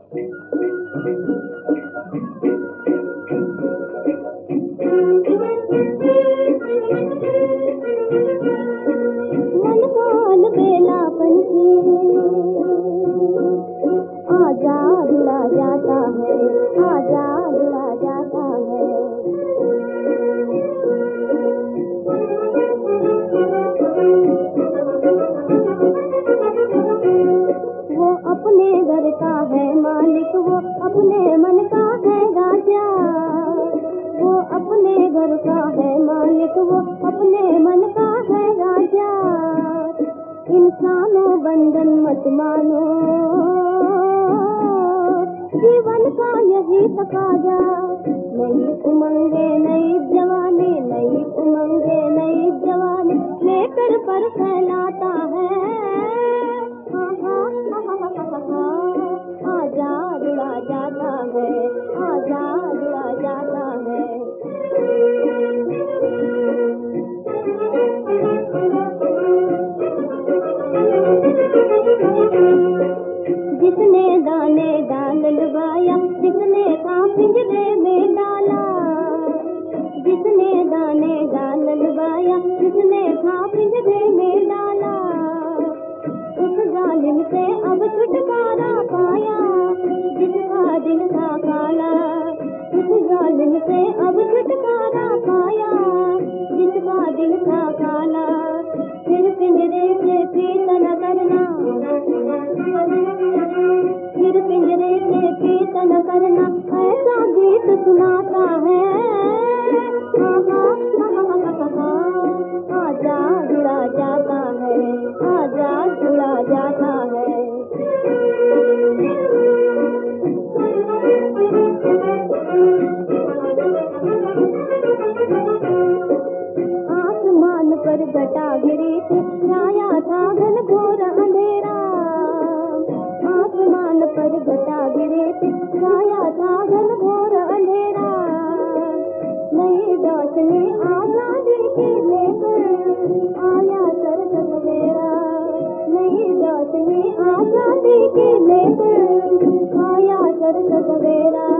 मन काल बेला पंछी आजाद उड़ा जाता है, आजाद उड़ा जाता है। वो अपने घर का है मालिक, वो अपने मन का है राजा। वो अपने घर का है मालिक, वो अपने मन का है राजा। इंसानों बंधन मत मानो, जीवन का यही तकाजा। नई उमंगे नई जवानी, नई उमंगे नई जवानी लेकर पर फैलाता है। आजाद उड़ा जाता है, आजाद उड़ा जाता है। जिसने दाने डाल लगाया, जिसने था पिंजरे में डाला। जिसने दाने डाल लगाया, जिसने था पिंजरे में डाला। उस जालिम से अब छुटकारा पाया, जिसका दिल था काला। उस जालिम से अब छुटकारा पाया, जिसका दिल था काला। फिर पिंजरे से प्रीत न करना, फिर पिंजरे से प्रीत न करना, ऐसा गीत सुनाता है। आजाद उड़ा जाता है, आजाद उड़ा जाता है। आसमान पर घटा गिरी थी, छाया था घन घोर अंधेरा। आसमान पर घटा गिरी थी, छाया था घन घोर अंधेरा। नई रोशनी आजादी की लेकर आया सरस सवेरा। नई रोशनी आजादी की लेकर आया सरस सवेरा।